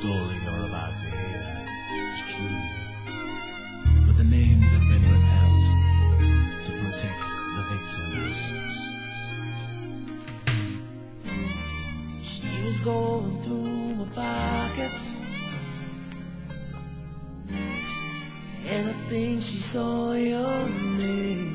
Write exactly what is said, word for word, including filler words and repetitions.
story you're about to hear is true, but the names have been withheld to protect the victims. She was going through my pockets, and I think she saw your name.